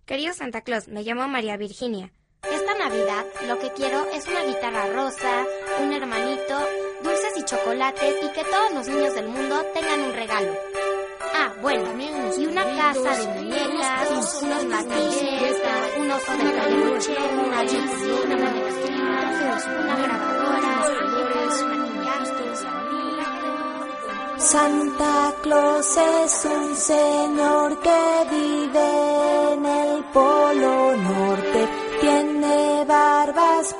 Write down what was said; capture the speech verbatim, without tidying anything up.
Querido Santa Claus, me llamo María Virginia. Esta Navidad lo que quiero es una guitarra rosa, un hermanito, dulces y chocolates y que todos los niños del mundo tengan un regalo. Ah, bueno, y una casa de muñecas, unos matines, un oso de peluche, una Biblia, una manecillas, una grabadora, maquillajes. Santa Claus es un señor que vive en el Polo Norte, tiene barba